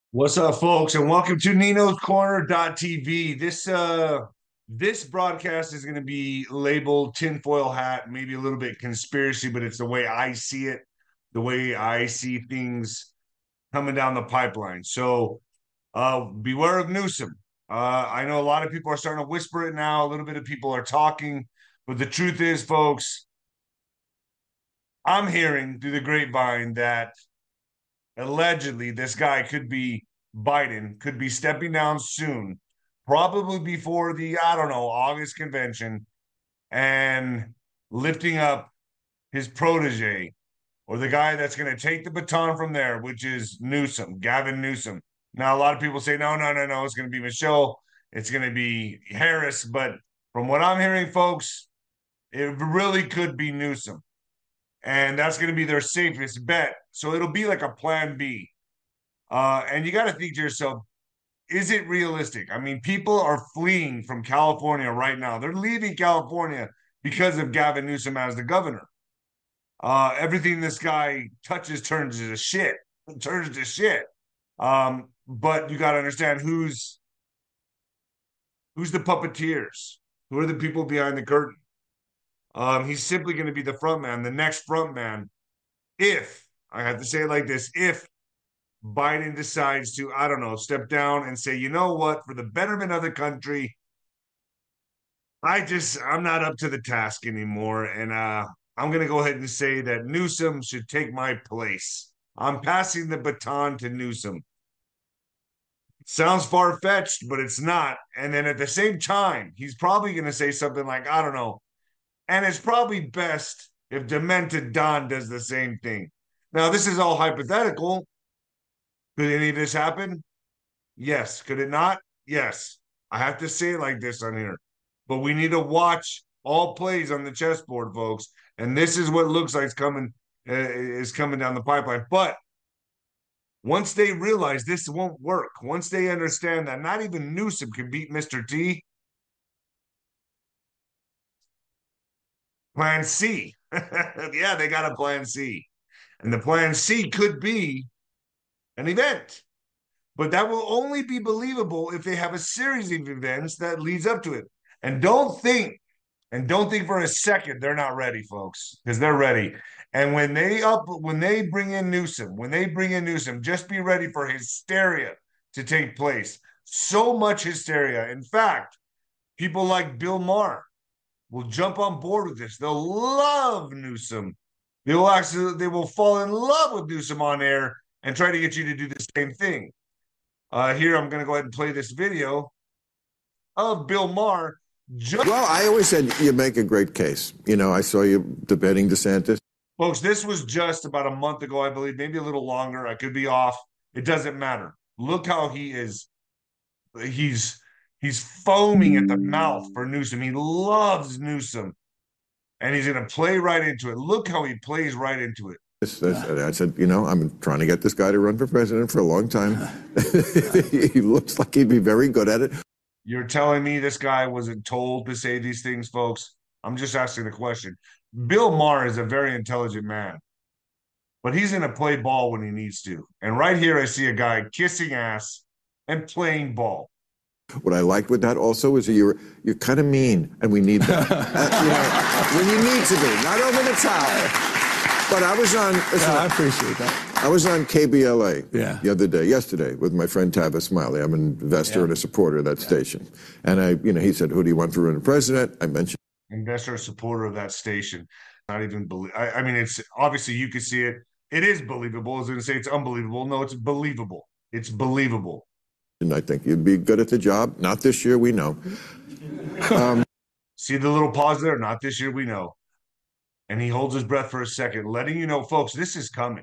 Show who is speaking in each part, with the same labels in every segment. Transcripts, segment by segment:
Speaker 1: What's up, folks, and welcome to Nino's Corner.tv. This broadcast is going to be labeled tinfoil hat, maybe a little bit conspiracy, but it's the way I see it, the way I see things coming down the pipeline. Beware of Newsom. I know a lot of people are starting to whisper it now. A little bit of people are talking, but the truth is, folks, I'm hearing through the grapevine that allegedly this guy could be Biden could be stepping down soon, probably before the, I don't know, August convention, and lifting up his protege or the guy that's going to take the baton from there, which is Newsom, Gavin Newsom. Now, a lot of people say, no, no, no, no, it's going to be Michelle, it's going to be Harris. But from what I'm hearing, folks, it really could be Newsom. And that's going to be their safest bet. So it'll be like a plan B. And you got to think to yourself, is it realistic? I mean, people are fleeing from California right now. They're leaving California because of Gavin Newsom as the governor. Everything this guy touches turns to shit. Turns to shit. But you got to understand who's the puppeteers. Who are the people behind the curtain? He's simply going to be the front man, the next front man. If I have to say it like this, if Biden decides to, I don't know, step down and say, you know what, for the betterment of the country, I'm not up to the task anymore. And I'm going to go ahead and say that Newsom should take my place. I'm passing the baton to Newsom. Sounds far fetched, but it's not. And then at the same time, he's probably going to say something like, I don't know. And it's probably best if Demented Don does the same thing. Now, this is all hypothetical. Could any of this happen? Yes. Could it not? Yes. I have to say it like this on here. But we need to watch all plays on the chessboard, folks. And this is what looks like is coming down the pipeline. But once they realize this won't work, once they understand that not even Newsom can beat Mr. T, plan C. Yeah, they got a plan C. And the plan C could be an event. But that will only be believable if they have a series of events that leads up to it. And don't think for a second they're not ready, folks, because they're ready. And when they bring in Newsom, just be ready for hysteria to take place. So much hysteria. In fact, people like Bill Maher will jump on board with this. They'll love Newsom. They will fall in love with Newsom on air and try to get you to do the same thing. Here, I'm going to go ahead and play this video of Bill Maher.
Speaker 2: Well, I always said you make a great case. You know, I saw you debating DeSantis.
Speaker 1: Folks, this was just about a month ago, I believe, maybe a little longer. I could be off. It doesn't matter. Look how he is. He's foaming at the mouth for Newsom. He loves Newsom, and he's going to play right into it. Look how he plays right into it.
Speaker 2: I said, you know, I'm trying to get this guy to run for president for a long time. He looks like he'd be very good at it.
Speaker 1: You're telling me this guy wasn't told to say these things, folks? I'm just asking the question. Bill Maher is a very intelligent man, but he's going to play ball when he needs to. And right here, I see a guy kissing ass and playing ball.
Speaker 2: What I liked with that also is that you're kind of mean, and we need that. When you need to be, not over the top. But I was on.
Speaker 3: I appreciate that.
Speaker 2: I was on KBLA yesterday, with my friend Tavis Smiley. I'm an investor and a supporter of that station. And he said, "Who do you want for running president?" I mentioned
Speaker 1: investor supporter of that station. Not even believe. I mean, it's obviously you can see it. It is believable. I was going to say it's unbelievable. No, it's believable. It's believable.
Speaker 2: And I think you'd be good at the job. Not this year, we know.
Speaker 1: See the little pause there? Not this year, we know. And he holds his breath for a second, letting you know, folks, this is coming.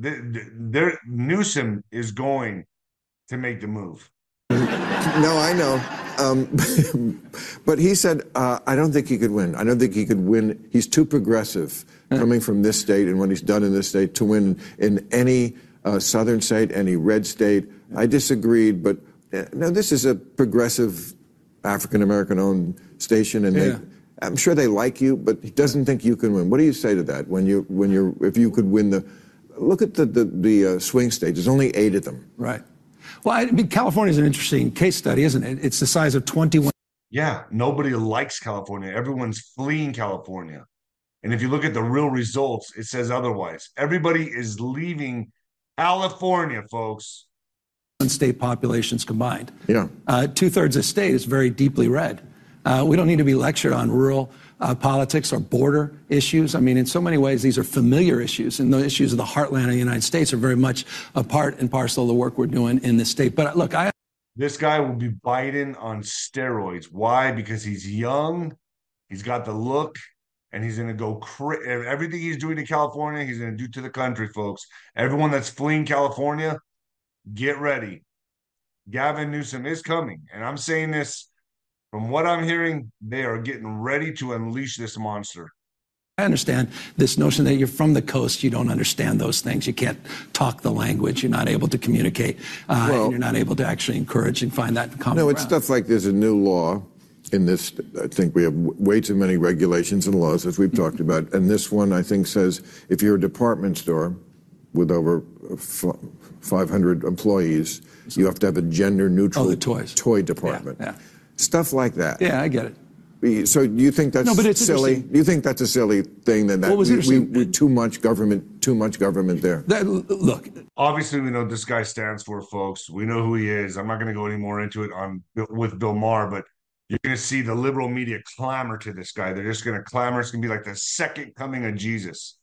Speaker 1: Newsom is going to make the move.
Speaker 2: No, I know. But he said, I don't think he could win. I don't think he could win. He's too progressive coming from this state and what he's done in this state to win in any southern state, any red state. I disagreed, but no, this is a progressive African-American owned station, and I'm sure they like you, but he doesn't think you can win. What do you say to that if you could win look at the swing states. There's only 8 of them.
Speaker 3: Right. Well, I mean, California is an interesting case study, isn't it? It's the size of 21.
Speaker 1: Yeah, nobody likes California. Everyone's fleeing California. And if you look at the real results, it says otherwise. Everybody is leaving California, folks.
Speaker 3: State populations combined.
Speaker 2: Yeah.
Speaker 3: Two-thirds of the state is very deeply red. We don't need to be lectured on rural politics or border issues. I mean, in so many ways, these are familiar issues, and the issues of the heartland of the United States are very much a part and parcel of the work we're doing in the state. But look,
Speaker 1: this guy will be Biden on steroids. Why? Because he's young, he's got the look, and he's going to go everything he's doing to California, he's going to do to the country, folks. Everyone that's fleeing California, get ready. Gavin Newsom is coming. And I'm saying this from what I'm hearing, they are getting ready to unleash this monster.
Speaker 3: I understand this notion that you're from the coast, you don't understand those things. You can't talk the language. You're not able to communicate. And you're not able to actually encourage and find that common ground.
Speaker 2: It's stuff like there's a new law in this. I think we have way too many regulations and laws, as we've talked about. And this one, I think, says if you're a department store with over 500 employees, you have to have a gender-neutral toy department.
Speaker 3: Yeah.
Speaker 2: Stuff like that.
Speaker 3: Yeah, I get it.
Speaker 2: So do you think that's silly? Do you think that's a silly thing that we too much government there?
Speaker 3: Look,
Speaker 1: obviously we know what this guy stands for, folks. We know who he is. I'm not going to go any more into it with Bill Maher, but you're going to see the liberal media clamor to this guy. They're just going to clamor. It's going to be like the second coming of Jesus.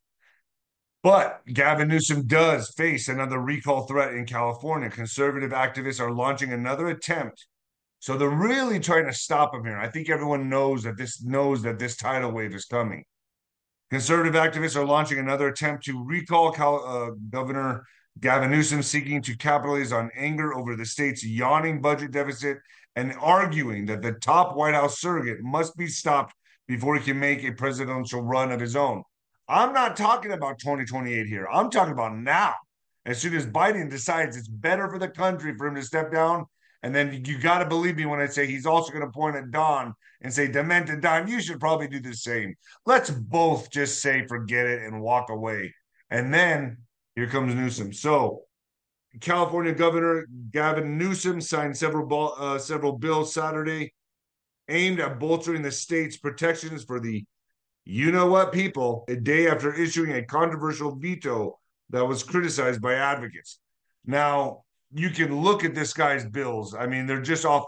Speaker 1: But Gavin Newsom does face another recall threat in California. Conservative activists are launching another attempt. So they're really trying to stop him here. I think everyone knows that this tidal wave is coming. Conservative activists are launching another attempt to recall Governor Gavin Newsom, seeking to capitalize on anger over the state's yawning budget deficit and arguing that the top White House surrogate must be stopped before he can make a presidential run of his own. I'm not talking about 2028 here. I'm talking about now. As soon as Biden decides it's better for the country for him to step down, and then you got to believe me when I say he's also going to point at Don and say, Demented Don, you should probably do the same. Let's both just say, forget it and walk away. And then here comes Newsom. So California Governor Gavin Newsom signed several bills Saturday aimed at bolstering the state's protections for the you-know-what people, a day after issuing a controversial veto that was criticized by advocates. Now, you can look at this guy's bills. I mean, they're just off.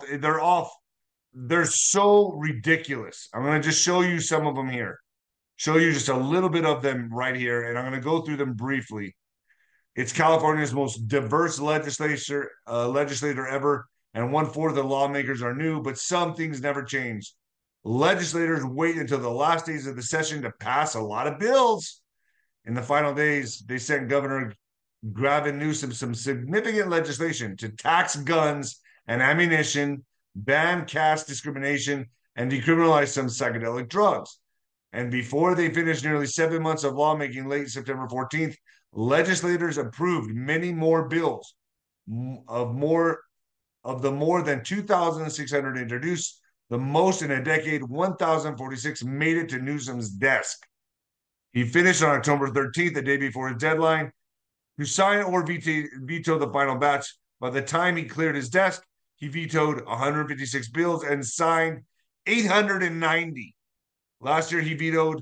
Speaker 1: They're so ridiculous. I'm going to just show you some of them here. Show you just a little bit of them right here, and I'm going to go through them briefly. It's California's most diverse legislator ever, and 1/4 of the lawmakers are new, but some things never change. Legislators wait until the last days of the session to pass a lot of bills. In the final days, they sent Governor Gavin Newsom some significant legislation to tax guns and ammunition, ban caste discrimination, and decriminalize some psychedelic drugs. And before they finished nearly 7 months of lawmaking late September 14th, legislators approved many more bills. Of the more than 2,600 introduced, the most in a decade, 1,046 made it to Newsom's desk. He finished on October 13th, the day before his deadline, to sign or veto the final batch. By the time he cleared his desk, he vetoed 156 bills and signed 890. Last year, he vetoed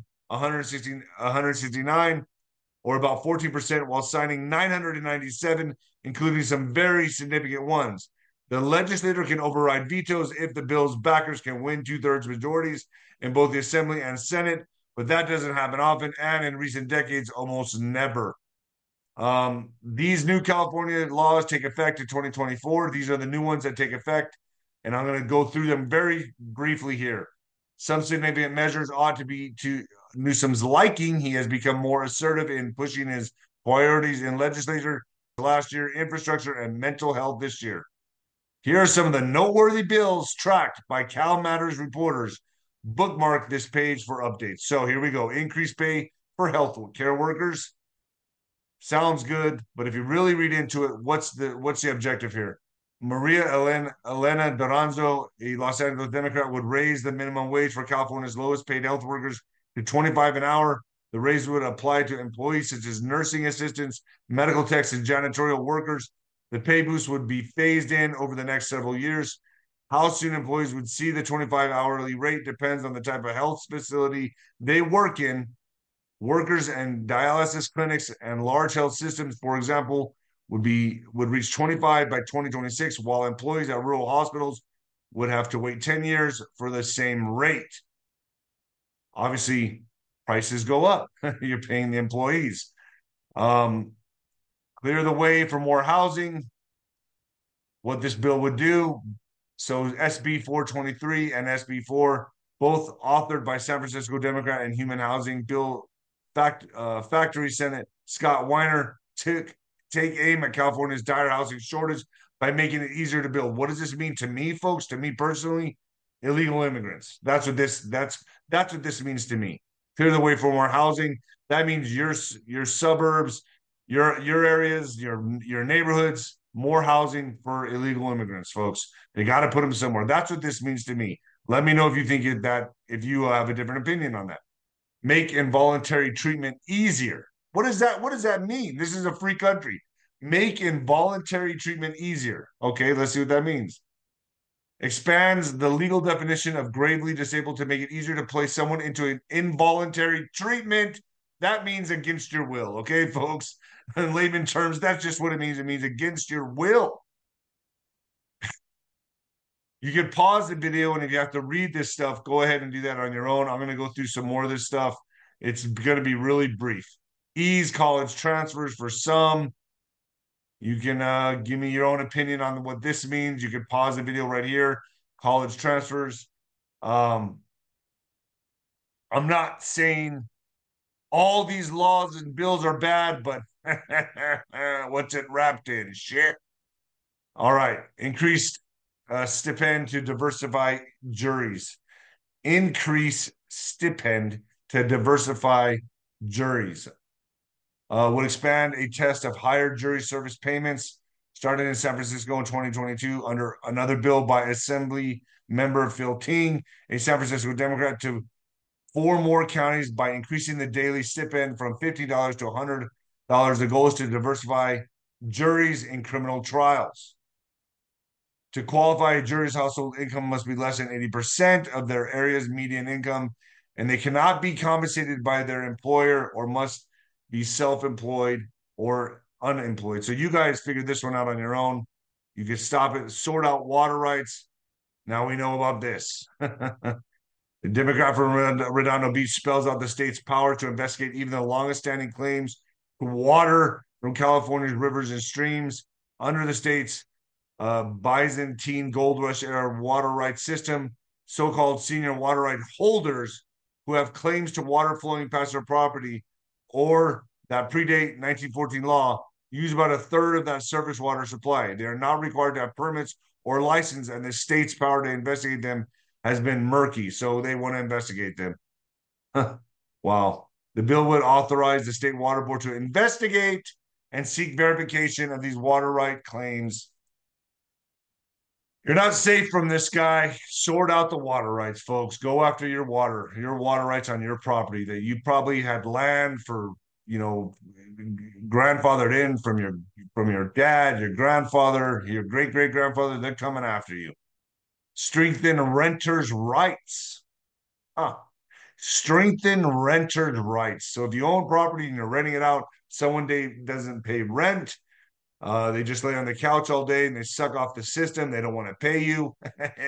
Speaker 1: 169, or about 14%, while signing 997, including some very significant ones. The legislator can override vetoes if the bill's backers can win 2/3 majorities in both the Assembly and Senate, but that doesn't happen often, and in recent decades, almost never. These new California laws take effect in 2024. These are the new ones that take effect, and I'm going to go through them very briefly here. Some significant measures ought to be to Newsom's liking. He has become more assertive in pushing his priorities in legislature last year, infrastructure, and mental health this year. Here are some of the noteworthy bills tracked by Cal Matters reporters. Bookmark this page for updates. So here we go. Increased pay for health care workers. Sounds good, but if you really read into it, what's the objective here? Maria Elena Duranzo, a Los Angeles Democrat, would raise the minimum wage for California's lowest paid health workers to $25 an hour. The raise would apply to employees such as nursing assistants, medical techs, and janitorial workers. The pay boost would be phased in over the next several years. How soon employees would see the 25 hourly rate depends on the type of health facility they work in. Workers and dialysis clinics and large health systems, for example, would reach 25 by 2026, while employees at rural hospitals would have to wait 10 years for the same rate. Obviously, prices go up. You're paying the employees. Clear the way for more housing. What this bill would do. So SB 423 and SB 4, both authored by San Francisco Democrat and Human Housing Bill Factory Senate Scott Weiner, take aim at California's dire housing shortage by making it easier to build. What does this mean to me, folks? To me personally, illegal immigrants. That's what this means to me. Clear the way for more housing. That means your suburbs, your areas, your neighborhoods, more housing for illegal immigrants, folks. They got to put them somewhere. That's what this means to me. Let me know if you think if you have a different opinion on that. Make involuntary treatment easier. What does that mean? This is a free country. Make involuntary treatment easier. Okay, let's see what that means. Expands the legal definition of gravely disabled to make it easier to place someone into an involuntary treatment. That means against your will. Okay, folks. In layman terms, that's just what it means. It means against your will. You can pause the video, and if you have to read this stuff, go ahead and do that on your own. I'm going to go through some more of this stuff. It's going to be really brief. Ease college transfers for some. You can give me your own opinion on what this means. You can pause the video right here. College transfers. I'm not saying all these laws and bills are bad, but what's it wrapped in? Shit. All right. Increased stipend to diversify juries. Increase stipend to diversify juries. Would expand a test of higher jury service payments started in San Francisco in 2022 under another bill by Assembly Member Phil Ting, a San Francisco Democrat, to 4 more counties by increasing the daily stipend from $50 to $100. The goal is to diversify juries in criminal trials. To qualify, a jury's household income must be less than 80% of their area's median income, and they cannot be compensated by their employer or must be self-employed or unemployed. So you guys figured this one out on your own. You can stop it, sort out water rights. Now we know about this. The Democrat from Redondo Beach spells out the state's power to investigate even the longest standing claims to water from California's rivers and streams under the state's Byzantine Gold Rush era water rights system. So-called senior water right holders who have claims to water flowing past their property or that predate 1914 law use about a third of that surface water supply. They are not required to have permits or license, and the state's power to investigate them has been murky, so they want to investigate them. Wow. The bill would authorize the state water board to investigate and seek verification of these water right claims. You're not safe from this guy. Sort out the water rights, folks. Go after your water rights on your property that you probably had land for, grandfathered in from your dad, your grandfather, your great-great-grandfather. They're coming after you. Strengthen renters' rights. Strengthen renters' rights. So if you own property and you're renting it out, someone doesn't pay rent. They just lay on the couch all day and they suck off the system. They don't want to pay you.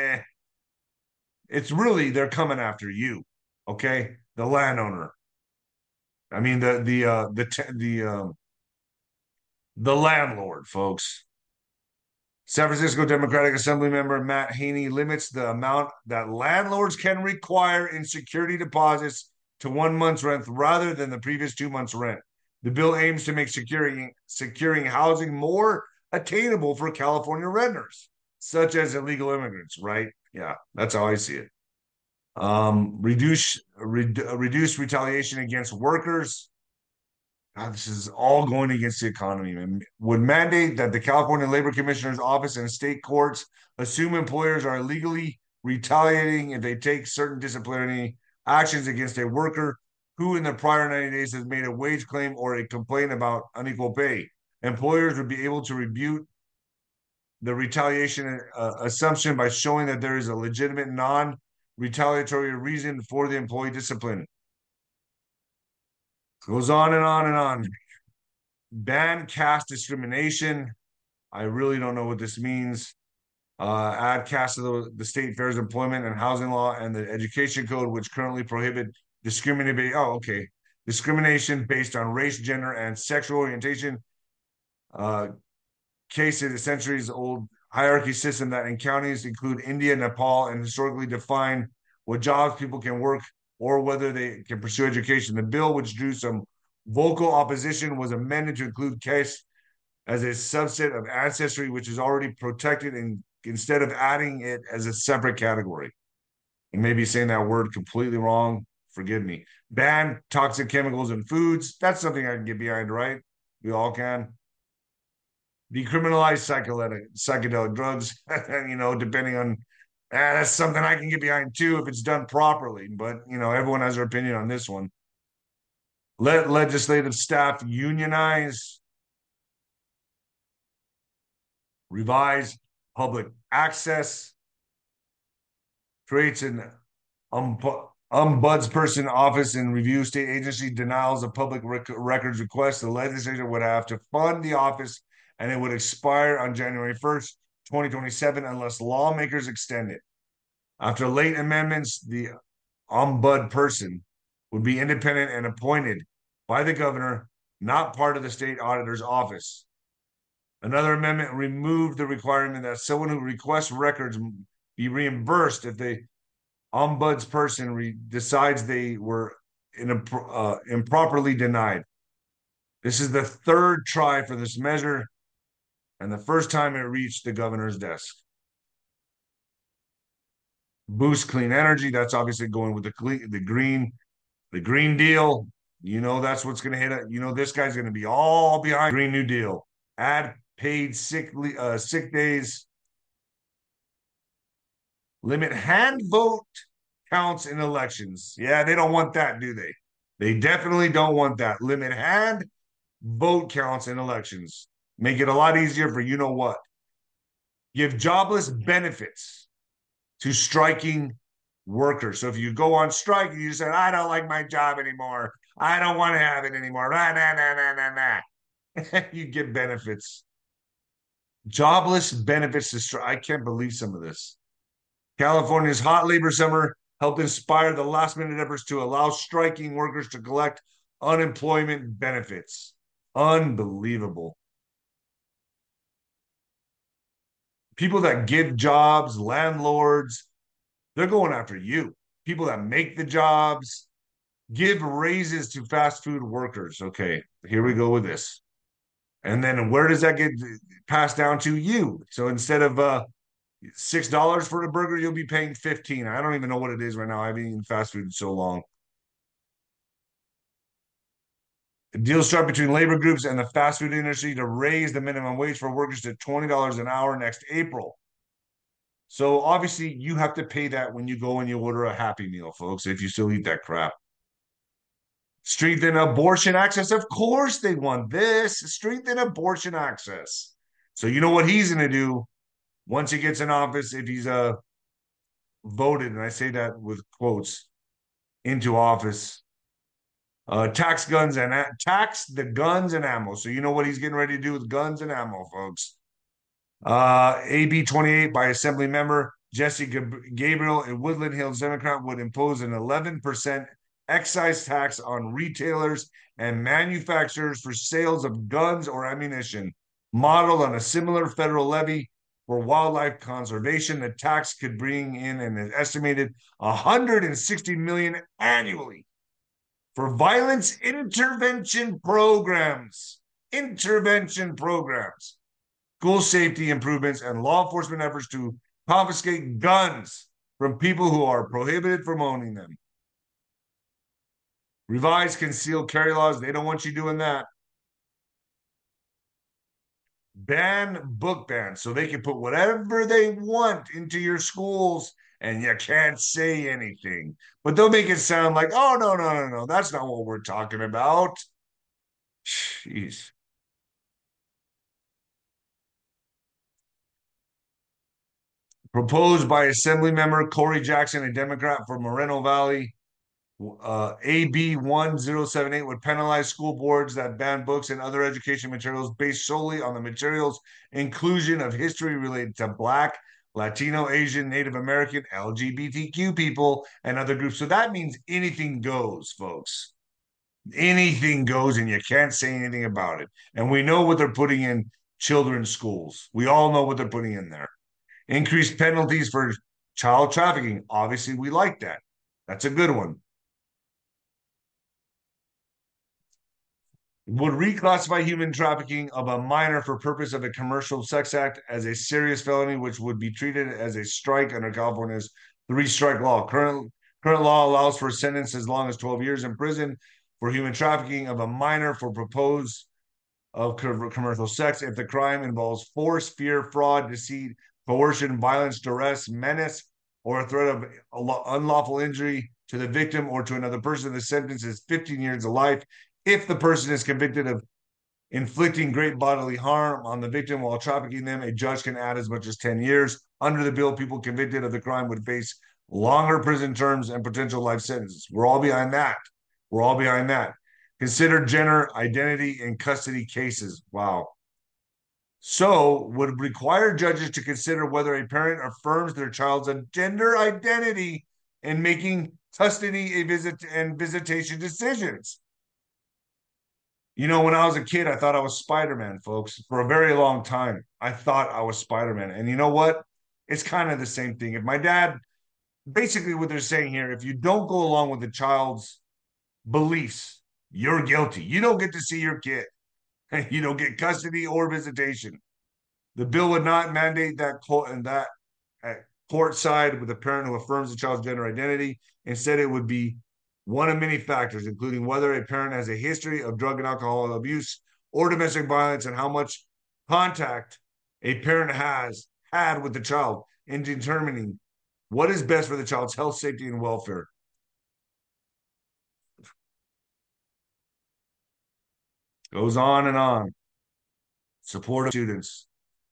Speaker 1: It's really, they're coming after you. Okay. The landowner. I mean, the landlord, folks. San Francisco Democratic Assembly member Matt Haney limits the amount that landlords can require in security deposits to 1 month's rent rather than the previous 2 months' rent. The bill aims to make securing housing more attainable for California renters, such as illegal immigrants, right? Yeah, that's how I see it. Reduce retaliation against workers. God, this is all going against the economy, man. Would mandate that the California Labor Commissioner's Office and state courts assume employers are illegally retaliating if they take certain disciplinary actions against a worker who in the prior 90 days has made a wage claim or a complaint about unequal pay. Employers would be able to the retaliation assumption by showing that there is a legitimate non-retaliatory reason for the employee discipline. Goes on and on and on. Ban caste discrimination. I really don't know what this means. Add caste to the state fair's employment and housing law and the education code, which currently prohibit discrimination. Oh, okay. Discrimination based on race, gender, and sexual orientation. Case is a centuries-old hierarchy system that in counties include India, Nepal, and historically define what jobs people can work or whether they can pursue education. The bill, which drew some vocal opposition, was amended to include caste as a subset of ancestry, which is already protected, and instead of adding it as a separate category. And maybe saying that word completely wrong. Forgive me. Ban toxic chemicals in foods. That's something I can get behind, right? We all can. Decriminalize psychedelic drugs, depending on that's something I can get behind too if it's done properly. But everyone has their opinion on this one. Let legislative staff unionize. Revise public access. Creates an ombudsperson office and review state agency denials of public records requests. The legislature would have to fund the office, and it would expire on January 1st, 2027, unless lawmakers extend it. After late amendments, the ombudsperson would be independent and appointed by the governor, not part of the state auditor's office. Another amendment removed the requirement that someone who requests records be reimbursed if the ombudsperson decides they were improperly denied. This is the third try for this measure, and the first time it reached the governor's desk. Boost clean energy. That's obviously going with the Green Deal. That's what's going to hit it. This guy's going to be all behind Green New Deal. Add paid sick days. Limit hand vote counts in elections. Yeah, they don't want that, do they? They definitely don't want that. Limit hand vote counts in elections. Make it a lot easier for what. Give jobless benefits to striking workers. So if you go on strike and you say, I don't like my job anymore, I don't want to have it anymore, you get benefits. Jobless benefits to strike. I can't believe some of this. California's hot labor summer helped inspire the last-minute efforts to allow striking workers to collect unemployment benefits. Unbelievable. People that give jobs, landlords, they're going after you. People that make the jobs, give raises to fast food workers. Okay, here we go with this. And then where does that get passed down to you? So instead of $6 for a burger, you'll be paying $15. I don't even know what it is right now. I haven't eaten fast food in so long. The deal struck between labor groups and the fast food industry to raise the minimum wage for workers to $20 an hour next April. So obviously you have to pay that when you go and you order a Happy Meal, folks, if you still eat that crap. Strengthen abortion access. Of course they want this. Strengthen abortion access. So you know what he's going to do once he gets in office, if he's voted, and I say that with quotes, into office, tax the guns and ammo. So you know what he's getting ready to do with guns and ammo, folks. AB 28 by Assembly Member Jesse Gabriel, a Woodland Hills Democrat, would impose an 11% excise tax on retailers and manufacturers for sales of guns or ammunition, modeled on a similar federal levy for wildlife conservation. The tax could bring in an estimated $160 million annually for violence intervention programs, school safety improvements, and law enforcement efforts to confiscate guns from people who are prohibited from owning them. Revise concealed carry laws. They don't want you doing that. Ban book bans so they can put whatever they want into your schools and you can't say anything. But they'll make it sound like, oh, no. That's not what we're talking about. Jeez. Proposed by Assembly Member Corey Jackson, a Democrat for Moreno Valley. AB 1078 would penalize school boards that ban books and other education materials based solely on the material's inclusion of history related to Black, Latino, Asian, Native American, LGBTQ people, and other groups. So that means anything goes, folks. Anything goes, and you can't say anything about it. And we know what they're putting in children's schools. We all know what they're putting in there. Increased penalties for child trafficking. Obviously, we like that. That's a good one. Would reclassify human trafficking of a minor for purpose of a commercial sex act as a serious felony, which would be treated as a strike under California's three-strike law. Current law allows for a sentence as long as 12 years in prison for human trafficking of a minor for propose of commercial sex if the crime involves force, fear, fraud, deceit, coercion, violence, duress, menace, or a threat of unlawful injury to the victim or to another person. The sentence is 15 years to life. If the person is convicted of inflicting great bodily harm on the victim while trafficking them, a judge can add as much as 10 years. Under the bill, people convicted of the crime would face longer prison terms and potential life sentences. We're all behind that. We're all behind that. Consider gender identity in custody cases. Wow. So, would require judges to consider whether a parent affirms their child's gender identity in making custody and visitation decisions. You know, when I was a kid, I thought I was Spider-Man, folks. For a very long time, I thought I was Spider-Man. And you know what? It's kind of the same thing. If my dad, basically what they're saying here, if you don't go along with the child's beliefs, you're guilty. You don't get to see your kid. You don't get custody or visitation. The bill would not mandate that court side with a parent who affirms the child's gender identity. Instead, it would be one of many factors, including whether a parent has a history of drug and alcohol abuse or domestic violence and how much contact a parent has had with the child in determining what is best for the child's health, safety, and welfare. Goes on and on. Support of students.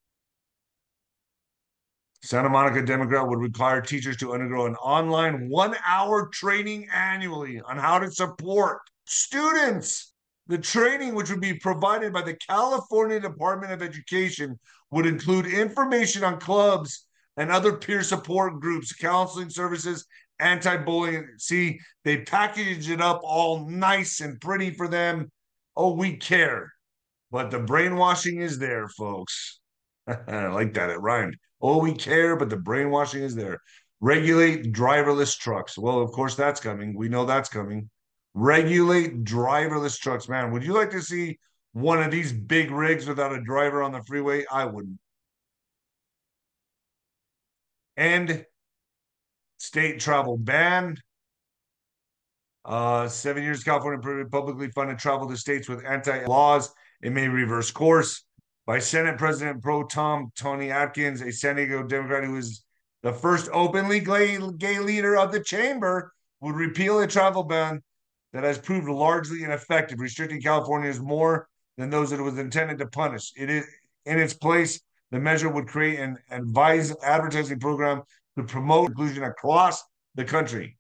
Speaker 1: Santa Monica Democrat would require teachers to undergo an online 1-hour training annually on how to support students. The training, which would be provided by the California Department of Education, would include information on clubs and other peer support groups, counseling services, anti-bullying. See, they package it up all nice and pretty for them. Oh, we care. But the brainwashing is there, folks. I like that. It rhymed. Oh, we care, but the brainwashing is there. Regulate driverless trucks. Well, of course, that's coming. We know that's coming. Regulate driverless trucks. Man, would you like to see one of these big rigs without a driver on the freeway? I wouldn't. And state travel ban. 7 years, California publicly funded travel to states with anti-laws. It may reverse course. By Senate President Pro Tem Tony Atkins, a San Diego Democrat who is the first openly gay leader of the chamber, would repeal a travel ban that has proved largely ineffective, restricting California's more than those that it was intended to punish. It is in its place. The measure would create an advertising program to promote inclusion across the country.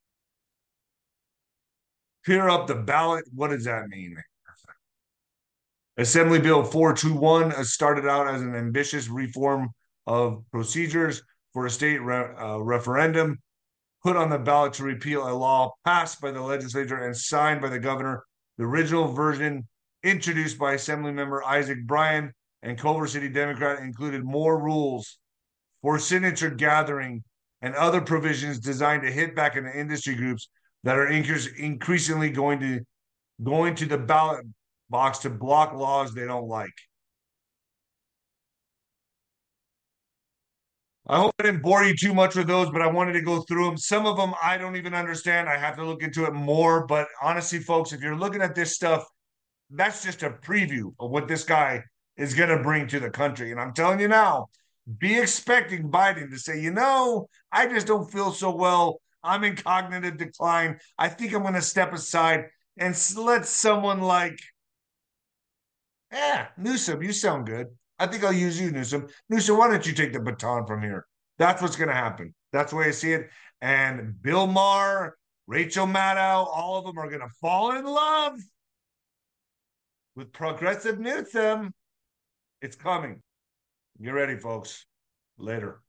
Speaker 1: Clear up the ballot. What does that mean? Assembly Bill 421 started out as an ambitious reform of procedures for a state referendum, put on the ballot to repeal a law passed by the legislature and signed by the governor. The original version, introduced by Assemblymember Isaac Bryan and Culver City Democrat, included more rules for signature gathering and other provisions designed to hit back into industry groups that are increasingly going to the ballot box to block laws they don't like. I hope I didn't bore you too much with those, but I wanted to go through them. Some of them I don't even understand. I have to look into it more. But honestly, folks, if you're looking at this stuff, that's just a preview of what this guy is going to bring to the country. And I'm telling you now, be expecting Biden to say, I just don't feel so well. I'm in cognitive decline. I think I'm going to step aside and let someone like, Newsom, you sound good. I think I'll use you, Newsom. Newsom, why don't you take the baton from here? That's what's going to happen. That's the way I see it. And Bill Maher, Rachel Maddow, all of them are going to fall in love with progressive Newsom. It's coming. Get ready, folks. Later.